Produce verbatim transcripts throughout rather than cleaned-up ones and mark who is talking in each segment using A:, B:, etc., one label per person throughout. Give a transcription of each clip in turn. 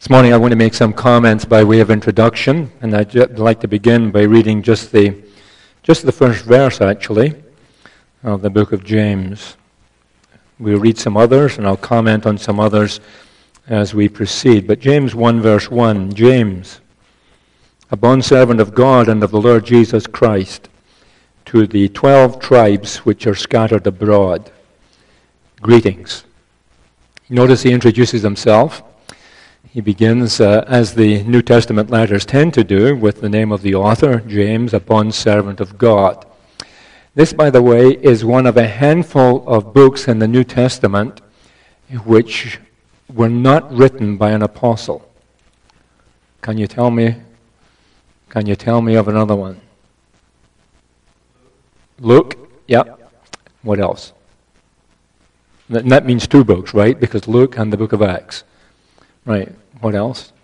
A: This morning I want to make some comments by way of introduction, and I'd like to begin by reading just the just the first verse, actually, of the book of James. We'll read some others, and I'll comment on some others as we proceed. But James one, verse one, James, a bondservant of God and of the Lord Jesus Christ, to the twelve tribes which are scattered abroad, greetings. Notice he introduces himself. He begins, uh, as the New Testament letters tend to do, with the name of the author, James, a bondservant of God. This, by the way, is one of a handful of books in the New Testament which were not written by an apostle. Can you tell me? Can you tell me of another one? Luke? Yep. What else? And that means two books, right? Because Luke and the book of Acts. Right. What else?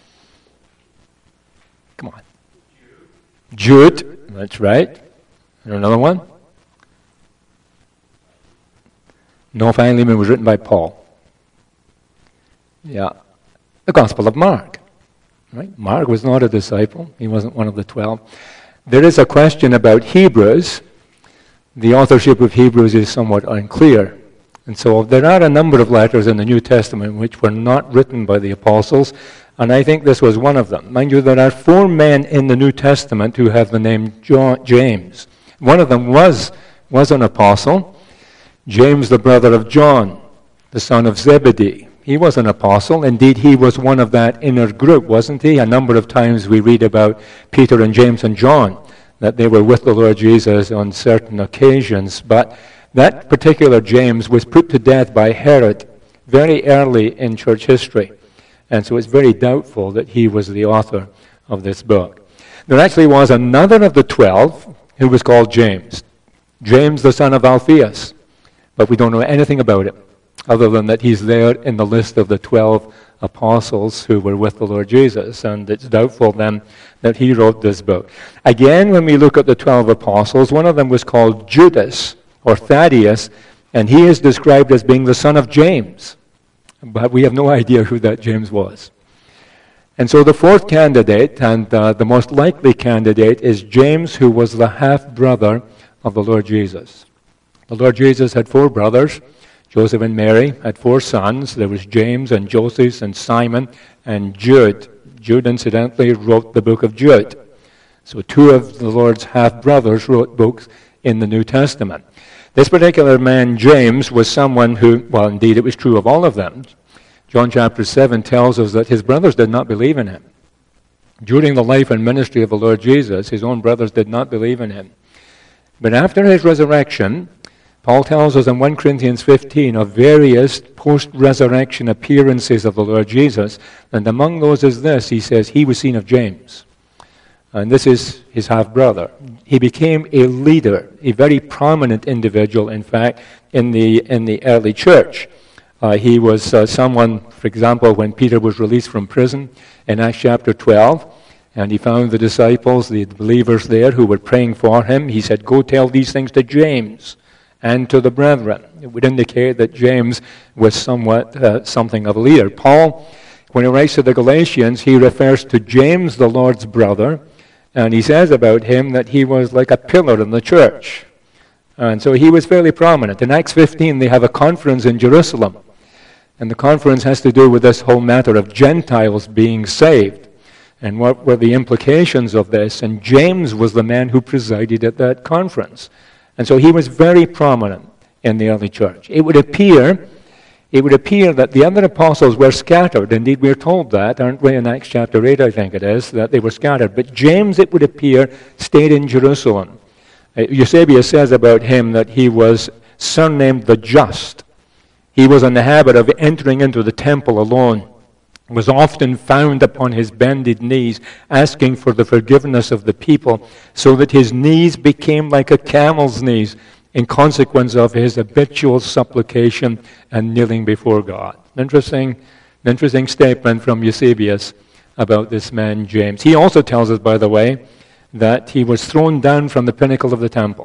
A: Come on. Jude. Jude. That's right. And another one? No, Philemon was written by Paul. Yeah. The Gospel of Mark. Right? Mark was not a disciple. He wasn't one of the twelve. There is a question about Hebrews. The authorship of Hebrews is somewhat unclear. And so there are a number of letters in the New Testament which were not written by the apostles, and I think this was one of them. Mind you, there are four men in the New Testament who have the name John, James. One of them was, was an apostle, James, the brother of John, the son of Zebedee. He was an apostle. Indeed, he was one of that inner group, wasn't he? A number of times we read about Peter and James and John, that they were with the Lord Jesus on certain occasions, but that particular James was put to death by Herod very early in church history. And so it's very doubtful that he was the author of this book. There actually was another of the twelve who was called James. James, the son of Alphaeus. But we don't know anything about him, other than that he's there in the list of the twelve apostles who were with the Lord Jesus. And it's doubtful then that he wrote this book. Again, when we look at the twelve apostles, one of them was called Judas, or Thaddeus, and he is described as being the son of James. But we have no idea who that James was. And so the fourth candidate, and uh, the most likely candidate, is James, who was the half-brother of the Lord Jesus. The Lord Jesus had four brothers. Joseph and Mary had four sons. There was James and Joseph and Simon and Jude. Jude, incidentally, wrote the book of Jude. So two of the Lord's half-brothers wrote books in the New Testament. This particular man, James, was someone who, well, indeed, it was true of all of them. John chapter seven tells us that his brothers did not believe in him. During the life and ministry of the Lord Jesus, his own brothers did not believe in him. But after his resurrection, Paul tells us in First Corinthians fifteen of various post-resurrection appearances of the Lord Jesus, and among those is this, he says, he was seen of James. And this is his half-brother. He became a leader, a very prominent individual, in fact, in the in the early church. Uh, he was uh, someone, for example, when Peter was released from prison in Acts chapter twelve, and he found the disciples, the believers there who were praying for him. He said, "Go tell these things to James and to the brethren." It would indicate that James was somewhat uh, something of a leader. Paul, when he writes to the Galatians, he refers to James, the Lord's brother, and he says about him that he was like a pillar in the church. And so he was fairly prominent. In Acts fifteen, they have a conference in Jerusalem. And the conference has to do with this whole matter of Gentiles being saved. And what were the implications of this? And James was the man who presided at that conference. And so he was very prominent in the early church. It would appear, it would appear that the other apostles were scattered. Indeed, we're told that, aren't we, in Acts chapter eight, I think it is, that they were scattered. But James, it would appear, stayed in Jerusalem. Uh, Eusebius says about him that he was surnamed the Just. He was in the habit of entering into the temple alone, was often found upon his bended knees, asking for the forgiveness of the people, so that his knees became like a camel's knees, in consequence of his habitual supplication and kneeling before God. Interesting, interesting statement from Eusebius about this man James. He also tells us, by the way, that he was thrown down from the pinnacle of the temple,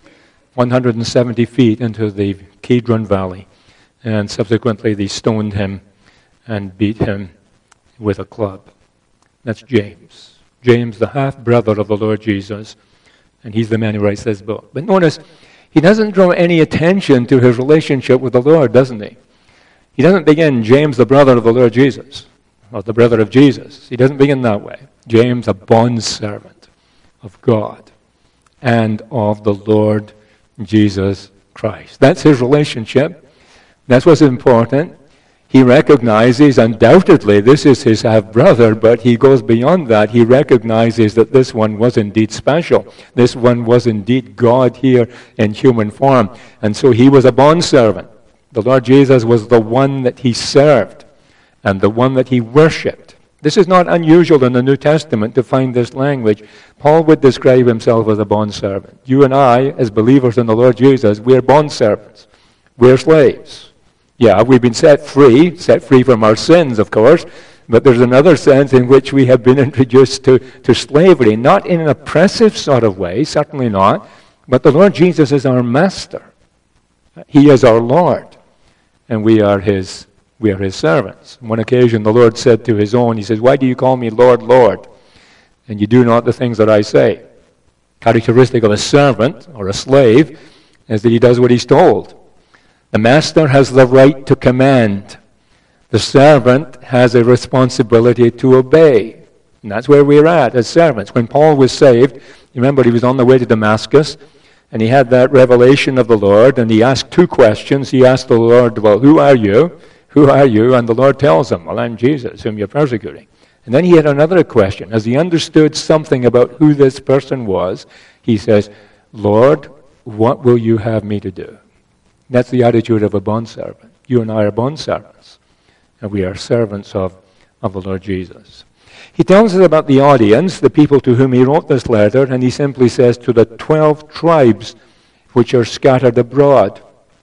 A: one hundred seventy feet into the Kidron Valley, and subsequently they stoned him and beat him with a club. That's James. James, the half-brother of the Lord Jesus, and he's the man who writes this book. But notice, he doesn't draw any attention to his relationship with the Lord, doesn't he? He doesn't begin, James, the brother of the Lord Jesus, or the brother of Jesus. He doesn't begin that way. James, a bondservant of God and of the Lord Jesus Christ. That's his relationship. That's what's important. He recognizes, undoubtedly, this is his half-brother, but he goes beyond that. He recognizes that this one was indeed special. This one was indeed God here in human form. And so he was a bondservant. The Lord Jesus was the one that he served and the one that he worshipped. This is not unusual in the New Testament to find this language. Paul would describe himself as a bondservant. You and I, as believers in the Lord Jesus, we're bondservants. We're slaves. Yeah, we've been set free, set free from our sins, of course, but there's another sense in which we have been introduced to, to slavery, not in an oppressive sort of way, certainly not, but the Lord Jesus is our master. He is our Lord, and we are his, we are his servants. On one occasion, the Lord said to his own, he says, "Why do you call me Lord, Lord, and you do not the things that I say?" Characteristic of a servant or a slave is that he does what he's told. The master has the right to command. The servant has a responsibility to obey. And that's where we're at as servants. When Paul was saved, remember he was on the way to Damascus, and he had that revelation of the Lord, and he asked two questions. He asked the Lord, well, who are you? Who are you? And the Lord tells him, well, I'm Jesus, whom you're persecuting. And then he had another question. As he understood something about who this person was, he says, Lord, what will you have me to do? That's the attitude of a bondservant. You and I are bondservants, and we are servants of, of the Lord Jesus. He tells us about the audience, the people to whom he wrote this letter, and he simply says, to the twelve tribes which are scattered abroad.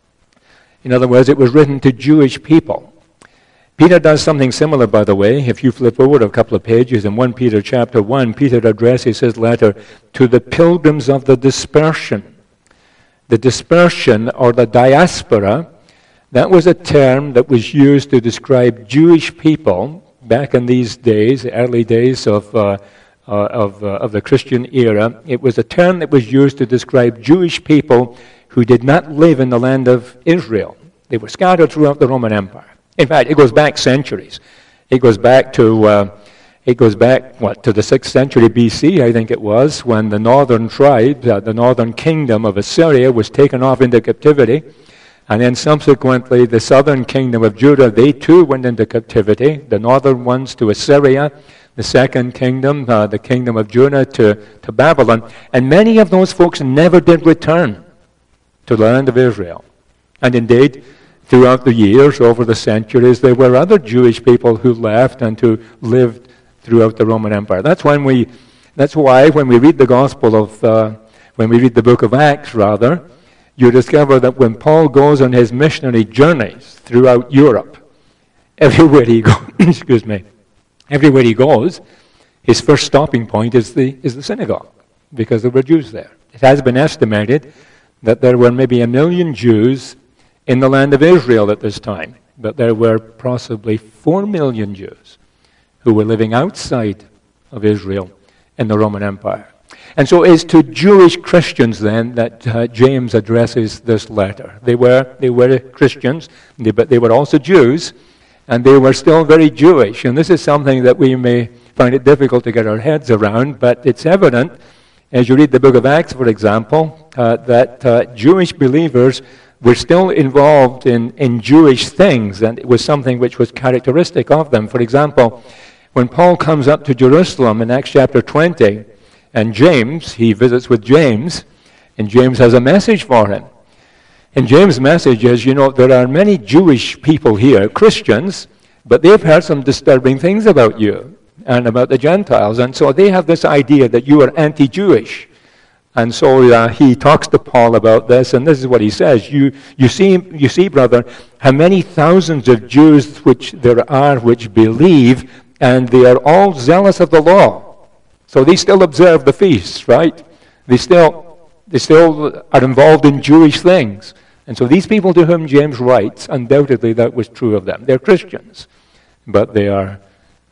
A: In other words, it was written to Jewish people. Peter does something similar, by the way. If you flip over a couple of pages in First Peter chapter one, Peter addresses his letter to the pilgrims of the dispersion. The dispersion, or the diaspora, that was a term that was used to describe Jewish people back in these days, the early days of, uh, uh, of, uh, of the Christian era. It was a term that was used to describe Jewish people who did not live in the land of Israel. They were scattered throughout the Roman Empire. In fact, it goes back centuries. It goes back to... Uh, It goes back, what, to the sixth century B C, I think it was, when the northern tribe, uh, the northern kingdom of Assyria was taken off into captivity. And then subsequently, the southern kingdom of Judah, they too went into captivity. The northern ones to Assyria, the second kingdom, uh, the kingdom of Judah, to, to Babylon. And many of those folks never did return to the land of Israel. And indeed, throughout the years, over the centuries, there were other Jewish people who left and who lived throughout the Roman Empire. That's when we. That's why when we read the Gospel of, uh, when we read the book of Acts, rather, you discover that when Paul goes on his missionary journeys throughout Europe, everywhere he goes, excuse me, everywhere he goes, his first stopping point is the is the synagogue, because there were Jews there. It has been estimated that there were maybe a million Jews in the land of Israel at this time, but there were possibly four million Jews who were living outside of Israel in the Roman Empire. And so it's to Jewish Christians then that uh, James addresses this letter. They were they were Christians, they, but they were also Jews, and they were still very Jewish. And this is something that we may find it difficult to get our heads around, but it's evident, as you read the book of Acts, for example, uh, that uh, Jewish believers were still involved in, in Jewish things, and it was something which was characteristic of them. For example, when Paul comes up to Jerusalem in Acts chapter twenty, and James, he visits with James, and James has a message for him. And James' message is, you know, there are many Jewish people here, Christians, but they've heard some disturbing things about you and about the Gentiles, and so they have this idea that you are anti-Jewish. And so uh, he talks to Paul about this, and this is what he says. You, you see, you see, brother, how many thousands of Jews which there are which believe, and they are all zealous of the law. So they still observe the feasts, right? They still, they still are involved in Jewish things. And so these people to whom James writes, undoubtedly that was true of them. They're Christians, but they are,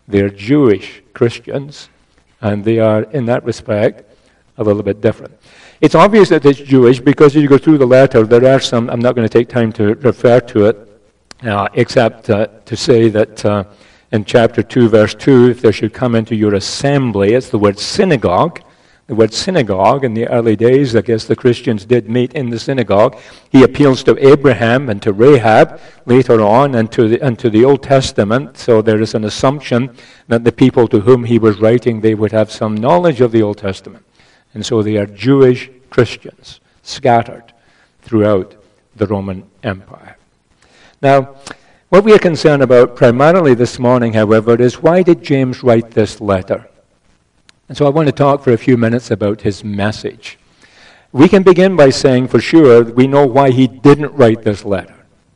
A: They're Jewish Christians, and they are, in that respect, a little bit different. It's obvious that it's Jewish because as you go through the letter, there are some, I'm not going to take time to refer to it, uh, except uh, to say that uh, in chapter two, verse two, if there should come into your assembly, it's the word synagogue. The word synagogue, in the early days, I guess the Christians did meet in the synagogue. He appeals to Abraham and to Rahab later on and to the, and to the Old Testament. So there is an assumption that the people to whom he was writing, they would have some knowledge of the Old Testament. And so they are Jewish Christians scattered throughout the Roman Empire. Now, what we are concerned about primarily this morning, however, is why did James write this letter? And so I want to talk for a few minutes about his message. We can begin by saying for sure we know why he didn't write this letter.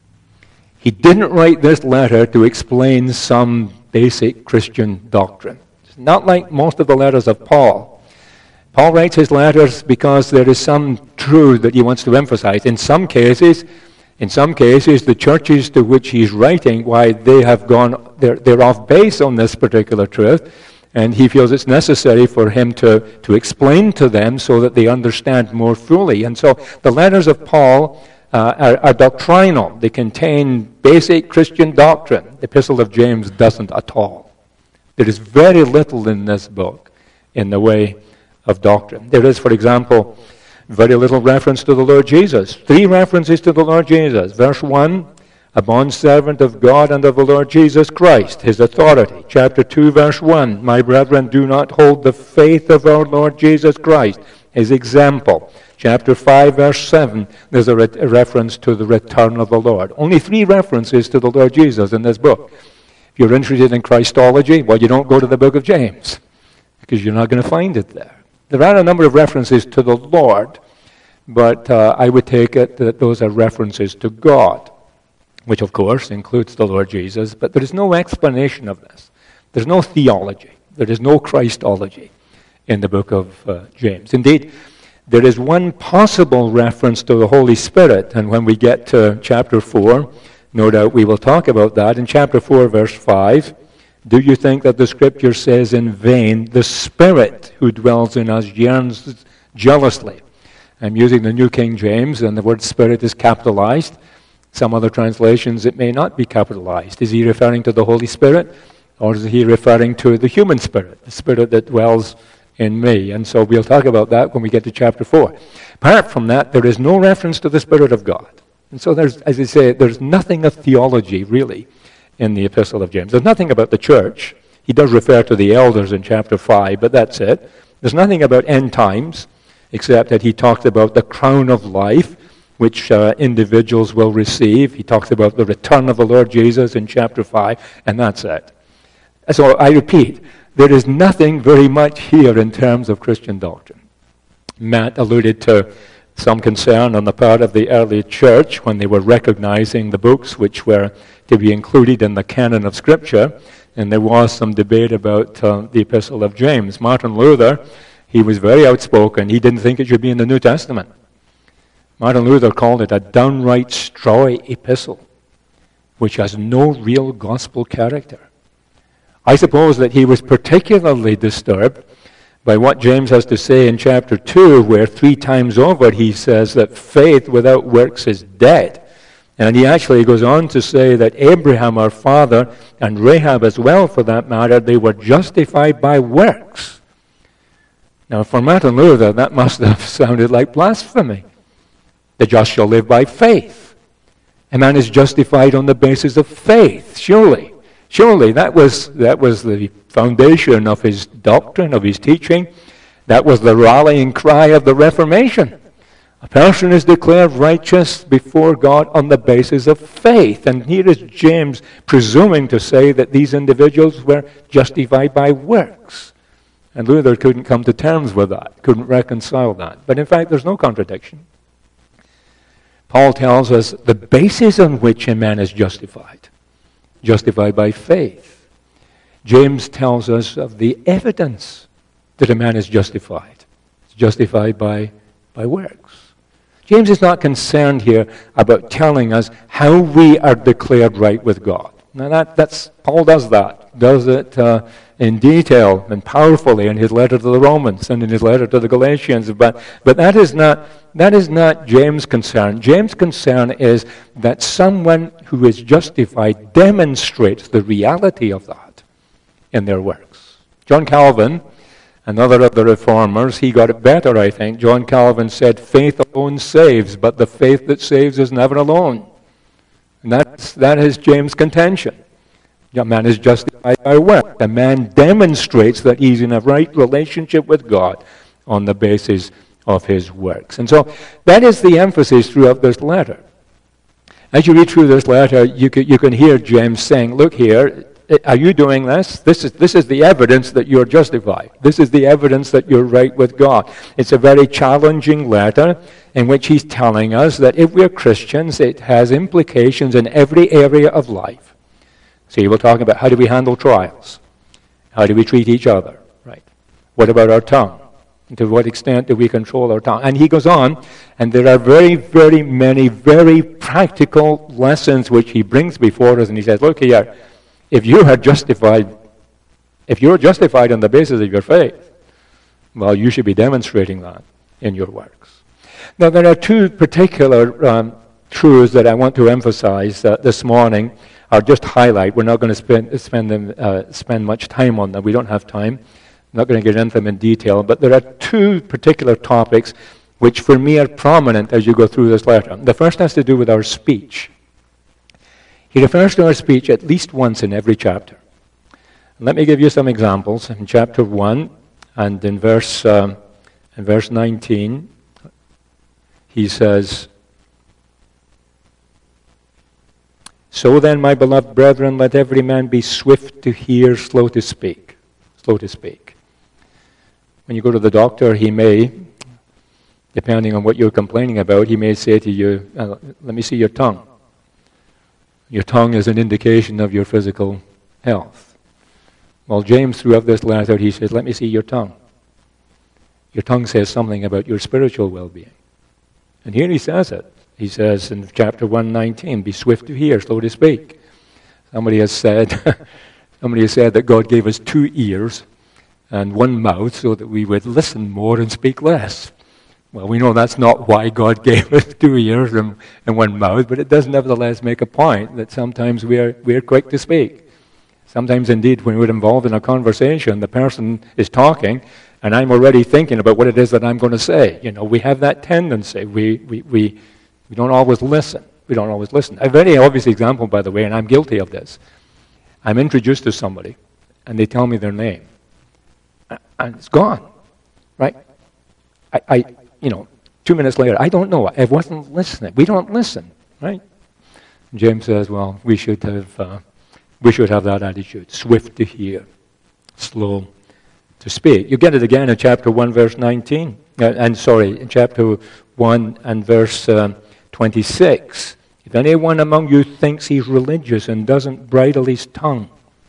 A: He didn't write this letter to explain some basic Christian doctrine. It's not like most of the letters of Paul. Paul writes his letters because there is some truth that he wants to emphasize. In some cases, in some cases, the churches to which he's writing, why they have gone, they're, they're off base on this particular truth. And he feels it's necessary for him to, to explain to them so that they understand more fully. And so the letters of Paul uh, are, are doctrinal. They contain basic Christian doctrine. The Epistle of James doesn't at all. There is very little in this book in the way of doctrine. There is, for example, very little reference to the Lord Jesus. Three references to the Lord Jesus. Verse one, a bondservant of God and of the Lord Jesus Christ, his authority. Chapter two, verse one, my brethren, do not hold the faith of our Lord Jesus Christ, his example. Chapter five, verse seven, there's a, re- a reference to the return of the Lord. Only three references to the Lord Jesus in this book. If you're interested in Christology, well, you don't go to the book of James, because you're not going to find it there. There are a number of references to the Lord, but uh, I would take it that those are references to God, which of course includes the Lord Jesus, but there is no explanation of this. There's no theology. There is no Christology in the book of uh, James. Indeed, there is one possible reference to the Holy Spirit, and when we get to chapter four, no doubt we will talk about that. In chapter four, verse five, do you think that the Scripture says in vain, the Spirit who dwells in us yearns jealously? I'm using the New King James, and the word Spirit is capitalized. Some other translations, it may not be capitalized. Is he referring to the Holy Spirit, or is he referring to the human spirit, the Spirit that dwells in me? And so we'll talk about that when we get to chapter four. Apart from that, there is no reference to the Spirit of God. And so there's, as I say, there's nothing of theology, really, in the Epistle of James. There's nothing about the church. He does refer to the elders in chapter five, but that's it. There's nothing about end times, except that he talked about the crown of life, which uh, individuals will receive. He talks about the return of the Lord Jesus in chapter five, and that's it. So I repeat, there is nothing very much here in terms of Christian doctrine. Matt alluded to some concern on the part of the early church when they were recognizing the books which were to be included in the canon of Scripture, and there was some debate about uh, the Epistle of James. Martin Luther, he was very outspoken. He didn't think it should be in the New Testament. Martin Luther called it a downright strawy epistle, which has no real gospel character. I suppose that he was particularly disturbed by what James has to say in chapter two, where three times over he says that faith without works is dead. And he actually goes on to say that Abraham, our father, and Rahab as well, for that matter, they were justified by works. Now, for Martin Luther, that must have sounded like blasphemy. The just shall live by faith. A man is justified on the basis of faith, surely. Surely, that was, that was the foundation of his doctrine, of his teaching. That was the rallying cry of the Reformation. A person is declared righteous before God on the basis of faith. And here is James presuming to say that these individuals were justified by works. And Luther couldn't come to terms with that, couldn't reconcile that. But in fact, there's no contradiction. Paul tells us the basis on which a man is justified. Justified by faith. James tells us of the evidence that a man is justified. It's justified by, by works. James is not concerned here about telling us how we are declared right with God. Now that, that's Paul does that. does it uh, in detail and powerfully in his letter to the Romans and in his letter to the Galatians. But, but that is not that is not James' concern. James' concern is that someone who is justified demonstrates the reality of that in their works. John Calvin, another of the reformers, he got it better, I think. John Calvin said, faith alone saves, but the faith that saves is never alone. And that's, that is James' contention. A man is justified by work. A man demonstrates that he's in a right relationship with God on the basis of his works. And so that is the emphasis throughout this letter. As you read through this letter, you can, you can hear James saying, look here, are you doing this? This is, this is the evidence that you're justified. This is the evidence that you're right with God. It's a very challenging letter in which he's telling us that if we're Christians, it has implications in every area of life. So he will talk about how do we handle trials? How do we treat each other? Right? What about our tongue? And to what extent do we control our tongue? And he goes on, and there are very, very many, very practical lessons which he brings before us, and he says, look here, if you are justified, if you're justified on the basis of your faith, well, you should be demonstrating that in your works. Now, there are two particular um, truths that I want to emphasize uh, this morning, or just highlight. We're not going to spend spend them uh, spend much time on them. We don't have time. I'm not going to get into them in detail, but there are two particular topics which for me are prominent as you go through this letter. The first has to do with our speech. He refers to our speech at least once in every chapter. Let me give you some examples. In chapter one and in verse, um, in verse nineteen, he says, so then, my beloved brethren, let every man be swift to hear, slow to speak. Slow to speak. When you go to the doctor, he may, depending on what you're complaining about, he may say to you, uh, let me see your tongue. Your tongue is an indication of your physical health. Well, James, throughout this letter, he says, let me see your tongue. Your tongue says something about your spiritual well-being. And here he says it. He says in chapter one nineteen, be swift to hear, slow to speak. Somebody has said, somebody has said that God gave us two ears and one mouth so that we would listen more and speak less. Well, we know that's not why God gave us two ears and, and one mouth, but it does nevertheless make a point that sometimes we are, we are quick to speak. Sometimes, indeed, when we're involved in a conversation, the person is talking, and I'm already thinking about what it is that I'm going to say. You know, we have that tendency. We, we, we, we don't always listen. We don't always listen. A very obvious example, by the way, and I'm guilty of this. I'm introduced to somebody, and they tell me their name. And it's gone, right? I, I, you know, two minutes later, I don't know. I wasn't listening. We don't listen, right? And James says, well, we should have, uh, we should have that attitude: swift to hear, slow to speak. You get it again in chapter one, verse nineteen. Uh, and sorry, in chapter one and verse um, twenty-six. If anyone among you thinks he's religious and doesn't bridle his tongue,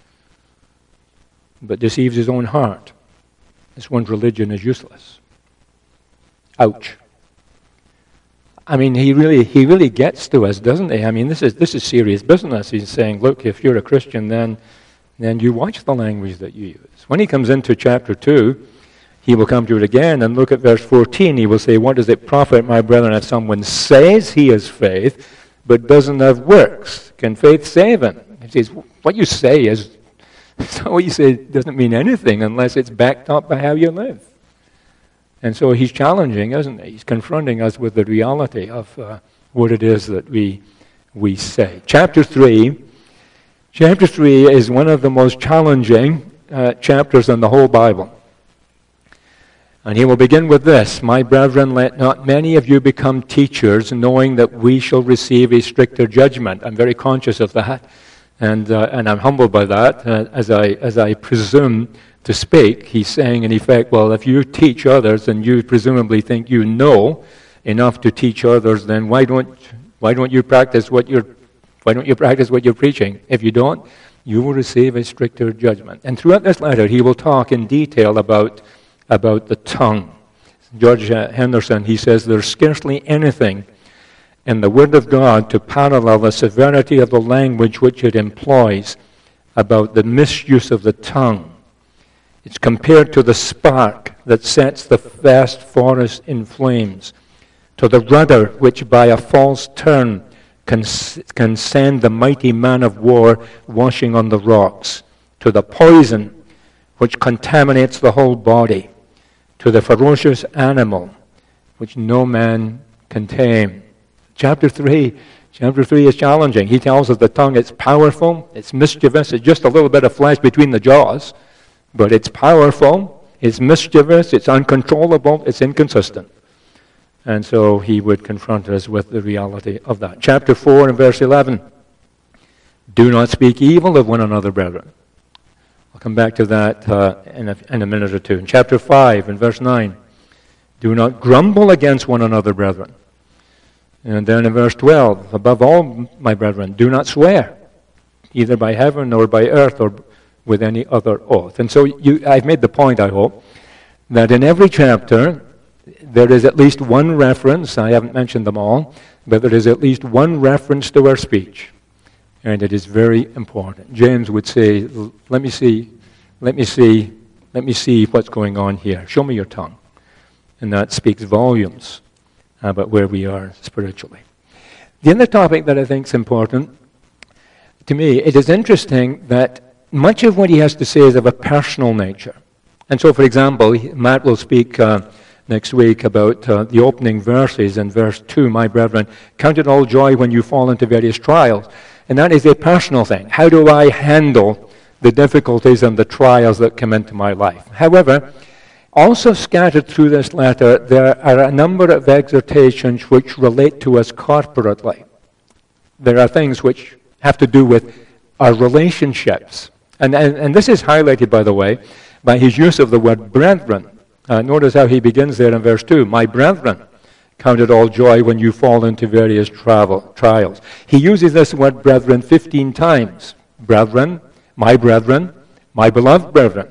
A: but deceives his own heart, this one's religion is useless. Ouch. I mean, he really he really gets to us, doesn't he? I mean, this is this is serious business. He's saying, look, if you're a Christian, then, then you watch the language that you use. When he comes into chapter two, he will come to it again and look at verse fourteen. He will say, what does it profit, my brethren, if someone says he has faith, but doesn't have works? Can faith save him? He says, what you say is, what you say doesn't mean anything unless it's backed up by how you live. And so he's challenging, isn't he? He's confronting us with the reality of uh, what it is that we we say. Chapter three, chapter three is one of the most challenging uh, chapters in the whole Bible. And he will begin with this: my brethren, let not many of you become teachers, knowing that we shall receive a stricter judgment. I'm very conscious of that, and uh, and I'm humbled by that, uh, as I as I presume to speak. He's saying, in effect, well, if you teach others and you presumably think you know enough to teach others, then why don't why don't you practice what you're why don't you practice what you're preaching? If you don't, you will receive a stricter judgment. And throughout this letter, he will talk in detail about about the tongue. George uh, Henderson, he says, there's scarcely anything in the Word of God to parallel the severity of the language which it employs about the misuse of the tongue. It's compared to the spark that sets the vast forest in flames, to the rudder which by a false turn can, can send the mighty man of war washing on the rocks, to the poison which contaminates the whole body, to the ferocious animal which no man can tame. Chapter three, chapter three is challenging. He tells us the tongue is powerful, it's mischievous, it's just a little bit of flesh between the jaws, but it's powerful, it's mischievous, it's uncontrollable, it's inconsistent. And so he would confront us with the reality of that. Chapter four and verse eleven. Do not speak evil of one another, brethren. I'll come back to that uh, in, a, in a minute or two. In chapter five and verse nine. Do not grumble against one another, brethren. And then in verse twelve. Above all, my brethren, do not swear, either by heaven or by earth or with any other oath. And so you, I've made the point, I hope, that in every chapter there is at least one reference, I haven't mentioned them all, but there is at least one reference to our speech. And it is very important. James would say, let me see, let me see, let me see what's going on here. Show me your tongue. And that speaks volumes about where we are spiritually. The other topic that I think is important, to me, it is interesting that much of what he has to say is of a personal nature. And so, for example, Matt will speak uh, next week about uh, the opening verses in verse two, my brethren, count it all joy when you fall into various trials. And that is a personal thing. How do I handle the difficulties and the trials that come into my life? However, also scattered through this letter, there are a number of exhortations which relate to us corporately. There are things which have to do with our relationships. And, and, and this is highlighted, by the way, by his use of the word brethren. Uh, notice how he begins there in verse two. My brethren, count it all joy when you fall into various travel, trials. He uses this word brethren fifteen times. Brethren, my brethren, my beloved brethren.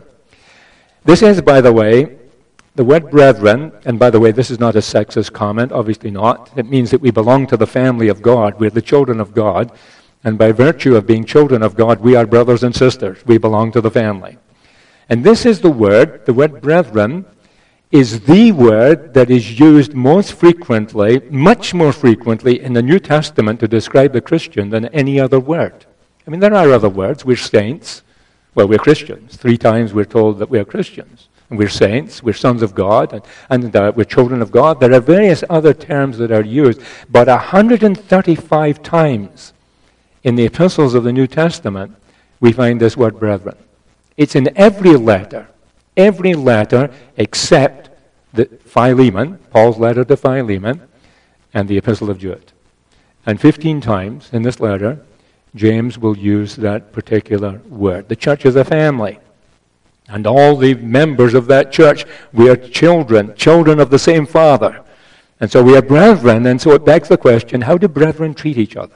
A: This is, by the way, the word brethren, and by the way, this is not a sexist comment, obviously not. It means that we belong to the family of God. We're the children of God. And by virtue of being children of God, we are brothers and sisters. We belong to the family. And this is the word, the word brethren, is the word that is used most frequently, much more frequently in the New Testament to describe the Christian than any other word. I mean, there are other words. We're saints. Well, we're Christians. Three times we're told that we're Christians. And we're saints. We're sons of God. And, and uh, we're children of God. There are various other terms that are used. But one hundred thirty-five times in the epistles of the New Testament, we find this word brethren. It's in every letter. Every letter except the Philemon, Paul's letter to Philemon, and the Epistle of Jude. And fifteen times in this letter, James will use that particular word. The church is a family. And all the members of that church, we are children, children of the same Father. And so we are brethren, and so it begs the question, how do brethren treat each other?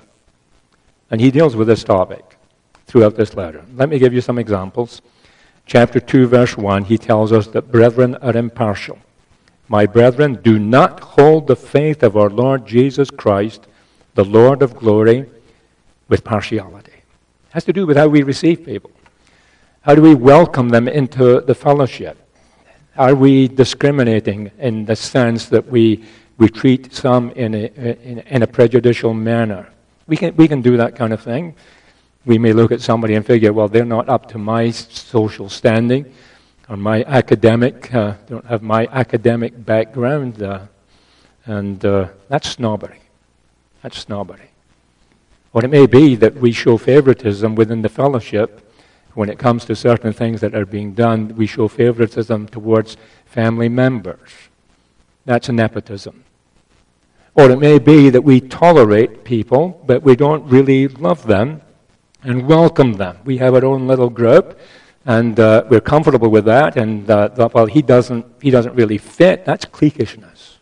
A: And he deals with this topic throughout this letter. Let me give you some examples. Chapter two, verse one, he tells us that brethren are impartial. My brethren, do not hold the faith of our Lord Jesus Christ, the Lord of glory, with partiality. It has to do with how we receive people. How do we welcome them into the fellowship? Are we discriminating in the sense that we, we treat some in a, in, in a prejudicial manner? We can, we can do that kind of thing. We may look at somebody and figure, well, they're not up to my social standing or my academic, uh, don't have my academic background, uh, and uh, that's snobbery. That's snobbery. Or it may be that we show favoritism within the fellowship when it comes to certain things that are being done. We show favoritism towards family members. That's nepotism. Or it may be that we tolerate people, but we don't really love them and welcome them. We have our own little group, and uh, we're comfortable with that, and uh, that, well, he doesn't, he doesn't really fit. That's cliquishness.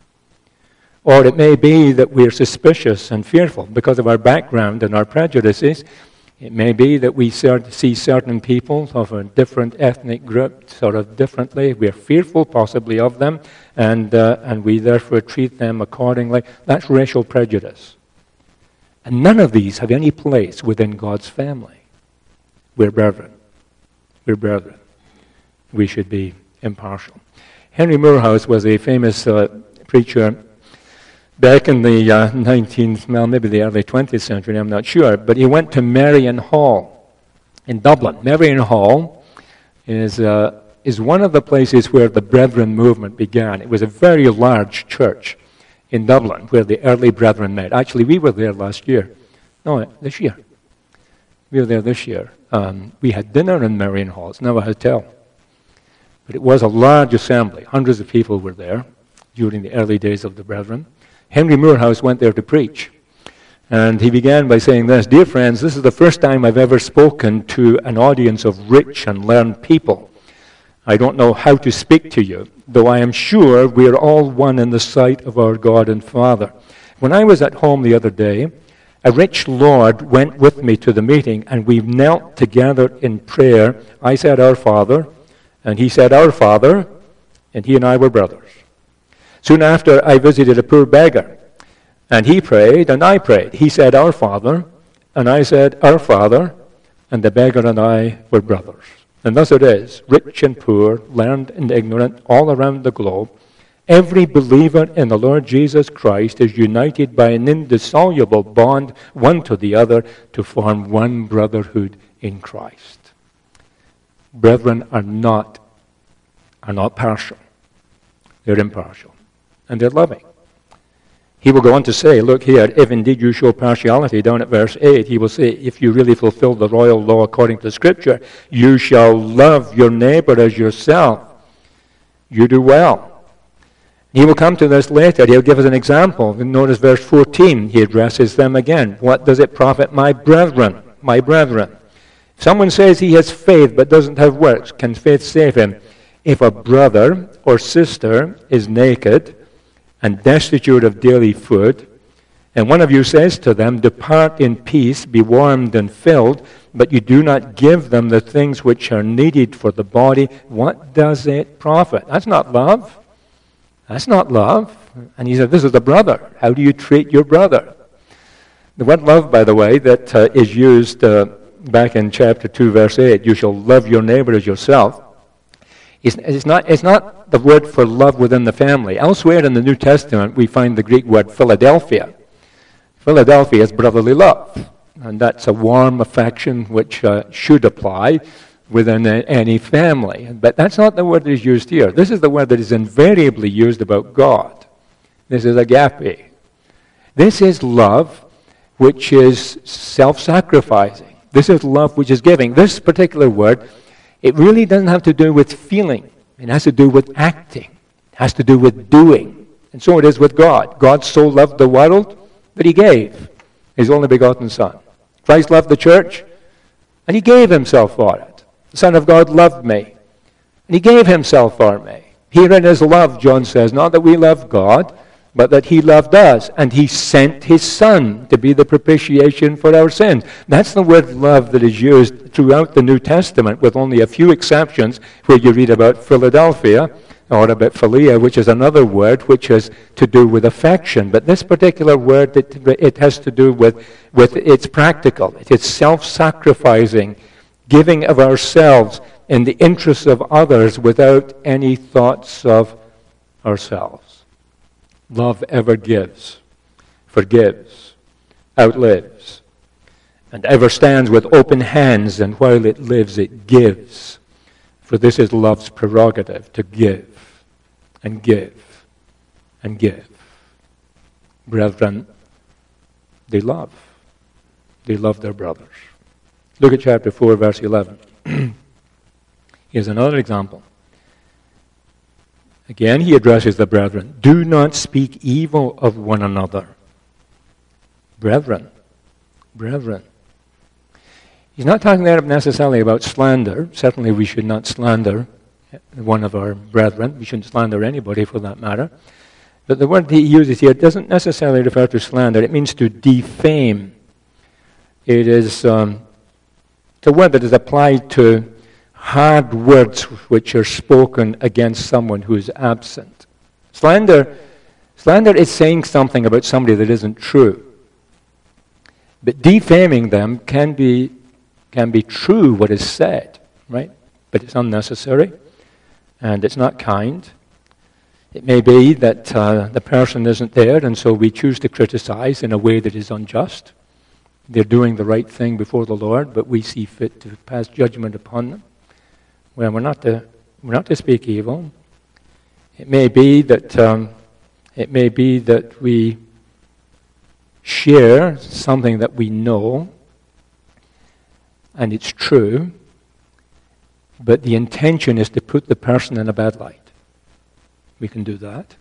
A: Or it may be that we're suspicious and fearful because of our background and our prejudices. It may be that we see certain people of a different ethnic group sort of differently. We're fearful possibly of them, and uh, and we therefore treat them accordingly. That's racial prejudice. And none of these have any place within God's family. We're brethren. We're brethren. We should be impartial. Henry Moorhouse was a famous uh, preacher back in the uh, nineteenth, well, maybe the early twentieth century, I'm not sure, but he went to Marion Hall in Dublin. Marion Hall is, uh, is one of the places where the Brethren movement began. It was a very large church in Dublin where the early Brethren met. Actually, we were there last year. No, this year. We were there this year. Um, we had dinner in Marion Hall. It's now a hotel. But it was a large assembly. Hundreds of people were there during the early days of the Brethren. Henry Moorhouse went there to preach. And he began by saying this, "Dear friends, this is the first time I've ever spoken to an audience of rich and learned people. I don't know how to speak to you, though I am sure we are all one in the sight of our God and Father. When I was at home the other day, a rich lord went with me to the meeting, and we knelt together in prayer. I said, 'Our Father,' and he said, 'Our Father,' and he and I were brothers. Soon after, I visited a poor beggar, and he prayed, and I prayed. He said, 'Our Father,' and I said, 'Our Father,' and the beggar and I were brothers. And thus it is, rich and poor, learned and ignorant, all around the globe. Every believer in the Lord Jesus Christ is united by an indissoluble bond, one to the other, to form one brotherhood in Christ." Brethren are not, are not partial. They're impartial. And they're loving. He will go on to say, look here, "If indeed you show partiality," down at verse eight, he will say, "if you really fulfill the royal law according to Scripture, you shall love your neighbor as yourself. You do well." He will come to this later. He'll give us an example. Notice verse fourteen. He addresses them again. "What does it profit my brethren?" My brethren. If someone says he has faith but doesn't have works, can faith save him? "If a brother or sister is naked and destitute of daily food, and one of you says to them, 'Depart in peace, be warmed and filled,' but you do not give them the things which are needed for the body, what does it profit?" That's not love. That's not love. And he said, this is the brother. How do you treat your brother? The word love, by the way, that uh, is used uh, back in chapter two, verse eight, "You shall love your neighbor as yourself," It's, it's, not, it's not the word for love within the family. Elsewhere in the New Testament, we find the Greek word Philadelphia. Philadelphia is brotherly love. And that's a warm affection which uh, should apply within a, any family. But that's not the word that is used here. This is the word that is invariably used about God. This is agape. This is love which is self-sacrificing. This is love which is giving. This particular word, it really doesn't have to do with feeling. It has to do with acting. It has to do with doing. And so it is with God. God so loved the world that he gave his only begotten Son. Christ loved the church, and he gave himself for it. The Son of God loved me, and he gave himself for me. Herein is love, John says, not that we love God, but that he loved us, and he sent his Son to be the propitiation for our sins. That's the word love that is used throughout the New Testament, with only a few exceptions where you read about Philadelphia, or about philia, which is another word which has to do with affection. But this particular word, it, it has to do with, with it's practical. It is self-sacrificing, giving of ourselves in the interests of others without any thoughts of ourselves. Love ever gives, forgives, outlives, and ever stands with open hands, and while it lives, it gives. For this is love's prerogative, to give, and give, and give. Brethren, they love. They love their brothers. Look at chapter four, verse eleven. Here's another example. Again, he addresses the brethren. "Do not speak evil of one another." Brethren. Brethren. He's not talking there necessarily about slander. Certainly we should not slander one of our brethren. We shouldn't slander anybody for that matter. But the word he uses here doesn't necessarily refer to slander. It means to defame. It is um, it's a word that is applied to hard words which are spoken against someone who is absent. Slander, slander is saying something about somebody that isn't true. But defaming them can be can be true what is said, right? But it's unnecessary, and it's not kind. It may be that uh, the person isn't there, and so we choose to criticize in a way that is unjust. They're doing the right thing before the Lord, but we see fit to pass judgment upon them. Well, we're not to, we're not to speak evil. It may be that um, it may be that we share something that we know, and it's true, but the intention is to put the person in a bad light. We can do that.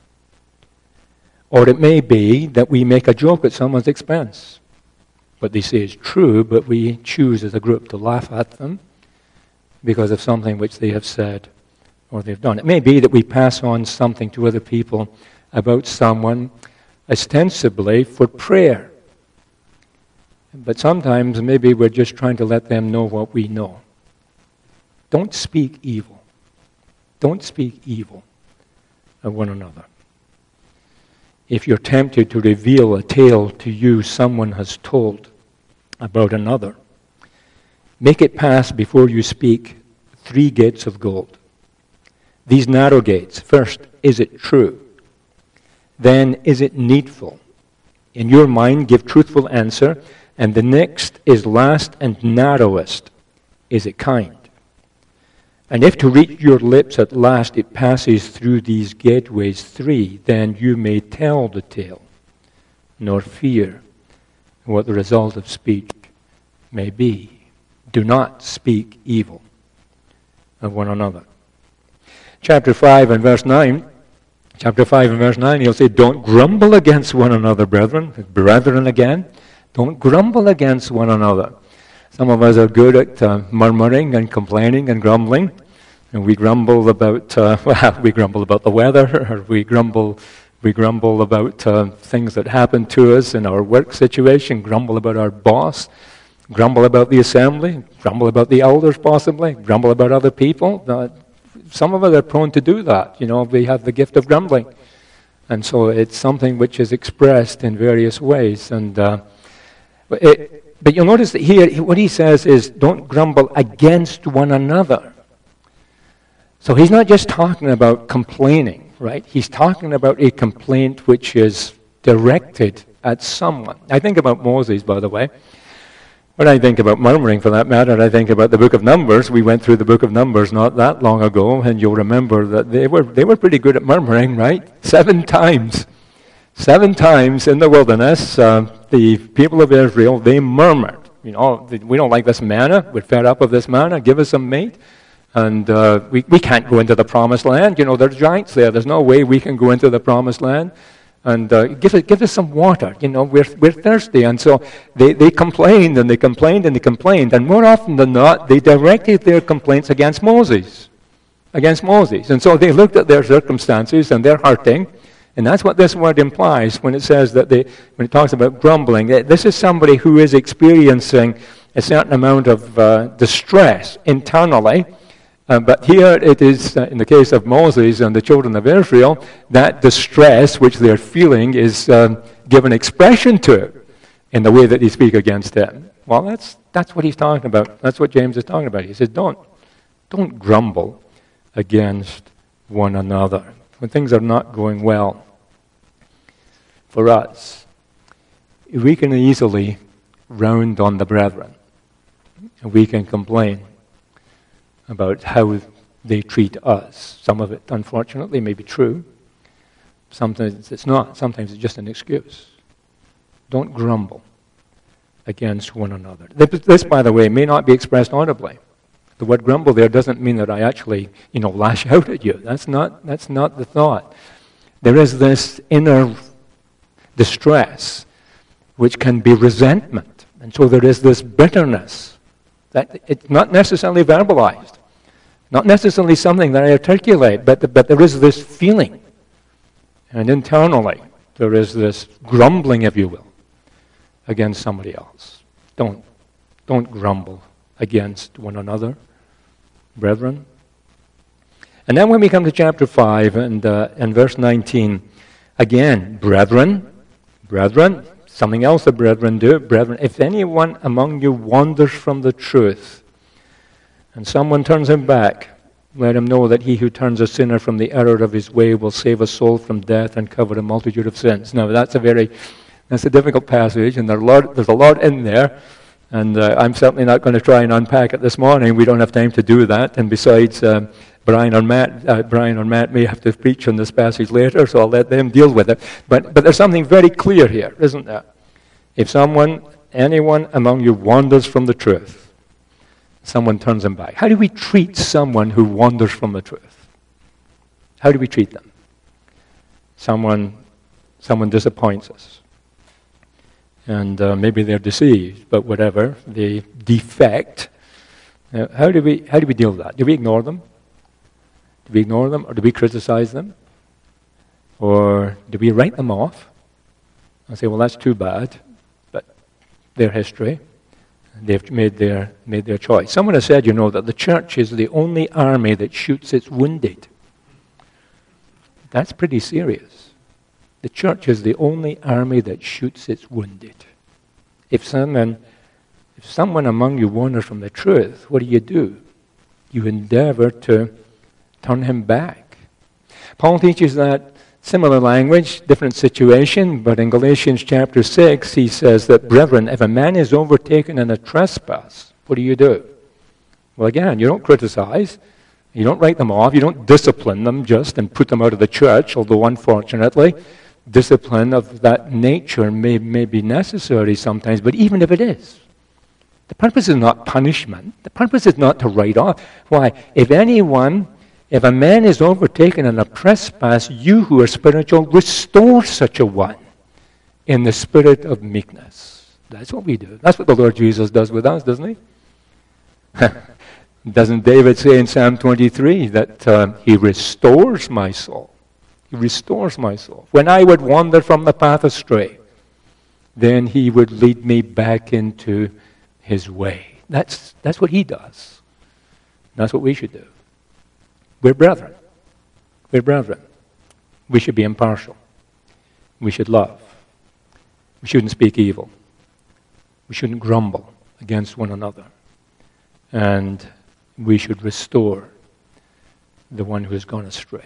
A: Or it may be that we make a joke at someone's expense. What they say is true, but we choose as a group to laugh at them because of something which they have said or they've done. It may be that we pass on something to other people about someone ostensibly for prayer. But sometimes maybe we're just trying to let them know what we know. Don't speak evil. Don't speak evil of one another. If you're tempted to reveal a tale to you someone has told about another, make it pass before you speak three gates of gold. These narrow gates, first, is it true? Then, is it needful? In your mind, give truthful answer. And the next is last and narrowest. Is it kind? And if to reach your lips at last it passes through these gateways three, then you may tell the tale, nor fear what the result of speech may be. Do not speak evil of one another. Chapter five and verse nine. Chapter five and verse nine, he'll say, don't grumble against one another, brethren. Brethren again. Don't grumble against one another. Some of us are good at uh, murmuring and complaining and grumbling. And we grumble about, uh, well, we grumble about the weather, or we grumble, we grumble about uh, things that happen to us in our work situation, grumble about our boss, grumble about the assembly, grumble about the elders possibly, grumble about other people. Uh, some of us are prone to do that. You know, we have the gift of grumbling. And so it's something which is expressed in various ways. And uh, it, but you'll notice that here, what he says is, don't grumble against one another. So he's not just talking about complaining, right? He's talking about a complaint which is directed at someone. I think about Moses, by the way. When I think about murmuring, for that matter, I think about the book of Numbers. We went through the book of Numbers not that long ago, and you'll remember that they were they were pretty good at murmuring, right? Seven times. Seven times in the wilderness, uh, the people of Israel, they murmured. You know, we don't like this manna. We're fed up of this manna. Give us some meat. And uh, we, we can't go into the promised land. You know, there's giants there. There's no way we can go into the promised land. And uh, give, us, give us some water. You know, we're, we're thirsty. And so they, they complained and they complained and they complained. And more often than not, they directed their complaints against Moses. Against Moses. And so they looked at their circumstances and they're hurting. And that's what this word implies when it says that they, when it talks about grumbling. This is somebody who is experiencing a certain amount of uh, distress internally. Uh, but here it is, uh, in the case of Moses and the children of Israel, that distress which they're feeling is um, given expression to in the way that they speak against them. Well, that's that's what he's talking about. That's what James is talking about. He says, don't, don't grumble against one another when things are not going well for us. We can easily round on the brethren. And we can complain about how they treat us. Some of it, unfortunately, may be true. Sometimes it's not. Sometimes it's just an excuse. Don't grumble against one another. This, by the way, may not be expressed audibly. The word grumble there doesn't mean that I actually, you know, lash out at you. That's not, that's not the thought. There is this inner distress, which can be resentment. And so there is this bitterness that it's not necessarily verbalized, not necessarily something that I articulate, but, but there is this feeling. And internally, there is this grumbling, if you will, against somebody else. Don't, don't grumble against one another, brethren. And then when we come to chapter five and, uh, and verse nineteen, again, brethren, brethren, Something else the brethren do. Brethren, if anyone among you wanders from the truth, and someone turns him back, let him know that he who turns a sinner from the error of his way will save a soul from death and cover a multitude of sins. Now, that's a very, that's a difficult passage, and there's a lot, there's a lot in there, and uh, I'm certainly not going to try and unpack it this morning. We don't have time to do that, and besides, um, Brian or Matt, uh, Brian or Matt may have to preach on this passage later, so I'll let them deal with it. But, but there's something very clear here, isn't there? If someone, anyone among you wanders from the truth, someone turns them back. How do we treat someone who wanders from the truth? How do we treat them? Someone, someone disappoints us. And uh, maybe they're deceived, but whatever, they defect. Uh, how do we how do we deal with that? Do we ignore them? Do we ignore them, or do we criticize them? Or do we write them off and say, well, that's too bad, but their history. They've made their made their choice. Someone has said, you know, that the church is the only army that shoots its wounded. That's pretty serious. The church is the only army that shoots its wounded. If someone, if someone among you wanders from the truth, what do you do? You endeavor to turn him back. Paul teaches that similar language, different situation, but in Galatians chapter six, he says that, brethren, if a man is overtaken in a trespass, what do you do? Well, again, you don't criticize. You don't write them off. You don't discipline them just and put them out of the church, although unfortunately, discipline of that nature may, may be necessary sometimes, but even if it is, the purpose is not punishment. The purpose is not to write off. Why? If anyone If a man is overtaken in a trespass, you who are spiritual, restore such a one in the spirit of meekness. That's what we do. That's what the Lord Jesus does with us, doesn't he? Doesn't David say in Psalm twenty-three that uh, he restores my soul? He restores my soul. When I would wander from the path astray, then he would lead me back into his way. That's, that's what he does. That's what we should do. We're brethren. We're brethren. We should be impartial. We should love. We shouldn't speak evil. We shouldn't grumble against one another. And we should restore the one who has gone astray.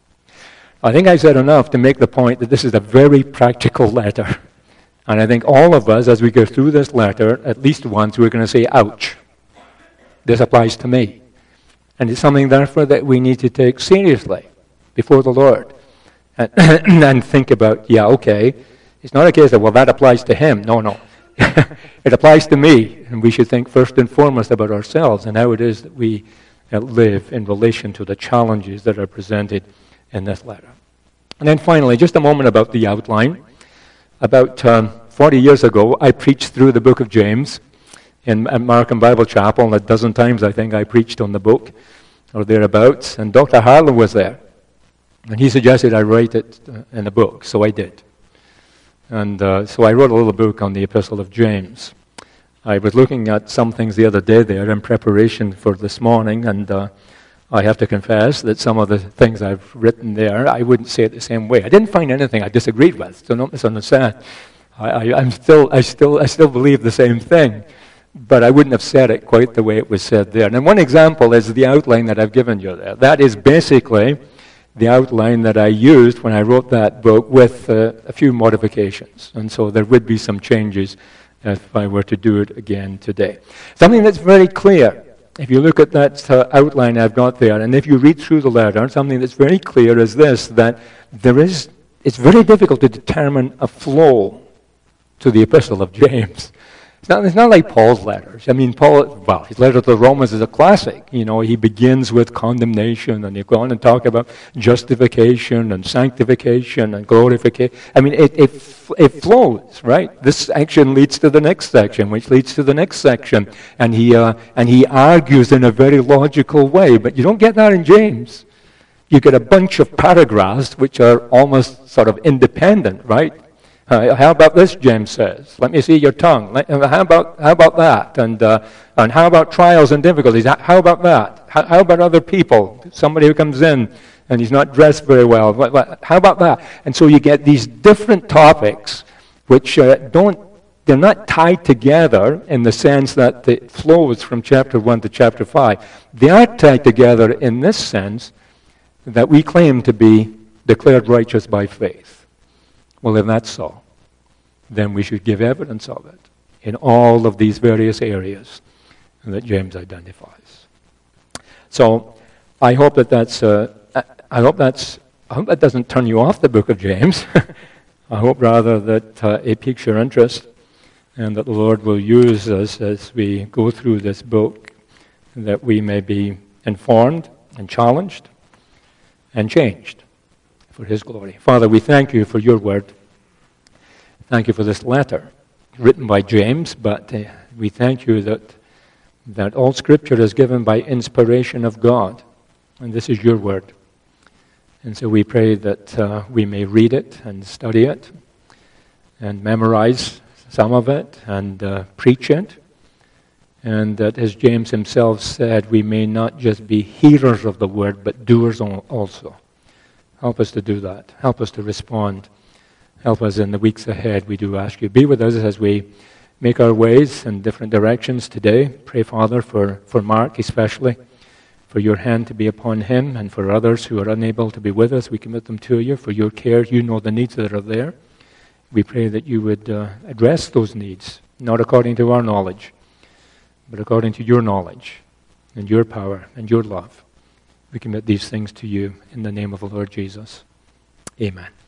A: I think I've said enough to make the point that this is a very practical letter. And I think all of us, as we go through this letter, at least once, we're going to say, ouch. This applies to me. And it's something, therefore, that we need to take seriously before the Lord. And, and think about, yeah, okay. It's not a case of, well, that applies to him. No, no. It applies to me. And we should think first and foremost about ourselves and how it is that we uh, live in relation to the challenges that are presented in this letter. And then finally, just a moment about the outline. About um, forty years ago, I preached through the book of James in at Markham Bible Chapel, and a dozen times I think I preached on the book, or thereabouts, and Doctor Harlow was there. And he suggested I write it uh, in a book, so I did. And uh, so I wrote a little book on the Epistle of James. I was looking at some things the other day there in preparation for this morning, and uh, I have to confess that some of the things I've written there, I wouldn't say it the same way. I didn't find anything I disagreed with, so don't misunderstand. I, I, I'm still, I still, I still believe the same thing, but I wouldn't have said it quite the way it was said there. And one example is the outline that I've given you there. That is basically the outline that I used when I wrote that book with uh, a few modifications. And so there would be some changes if I were to do it again today. Something that's very clear, if you look at that uh, outline I've got there, and if you read through the letter, something that's very clear is this, that there is, it's very difficult to determine a flow to the Epistle of James. It's not, it's not like Paul's letters. I mean, Paul, well, his letter to the Romans is a classic. You know, he begins with condemnation, and he goes on and talk about justification and sanctification and glorification. I mean, it, it, it flows, right? This section leads to the next section, which leads to the next section. And he, uh, and he argues in a very logical way, but you don't get that in James. You get a bunch of paragraphs which are almost sort of independent, right? Uh, how about this, James says? Let me see your tongue. Let, uh, how about how about that? And uh, and how about trials and difficulties? How about that? How, how about other people? Somebody who comes in and he's not dressed very well. What, what, how about that? And so you get these different topics which uh, don't, they're not tied together in the sense that it flows from chapter one to chapter five. They are tied together in this sense that we claim to be declared righteous by faith. Well, if that's so, then we should give evidence of it in all of these various areas that James identifies. So, I hope that that's. Uh, I hope that's. I hope that doesn't turn you off the book of James. I hope rather that uh, it piques your interest, and that the Lord will use us as we go through this book, that we may be informed and challenged and changed for His glory. Father, we thank you for your word. Thank you for this letter written by James, but uh, we thank you that that all Scripture is given by inspiration of God, and this is your word. And so we pray that uh, we may read it and study it and memorize some of it and uh, preach it, and that, as James himself said, we may not just be hearers of the word, but doers also. Help us to do that. Help us to respond. Help us in the weeks ahead, we do ask you. Be with us as we make our ways in different directions today. Pray, Father, for, for Mark especially, for your hand to be upon him, and for others who are unable to be with us. We commit them to you for your care. You know the needs that are there. We pray that you would uh, address those needs, not according to our knowledge, but according to your knowledge and your power and your love. We commit these things to you in the name of the Lord Jesus. Amen.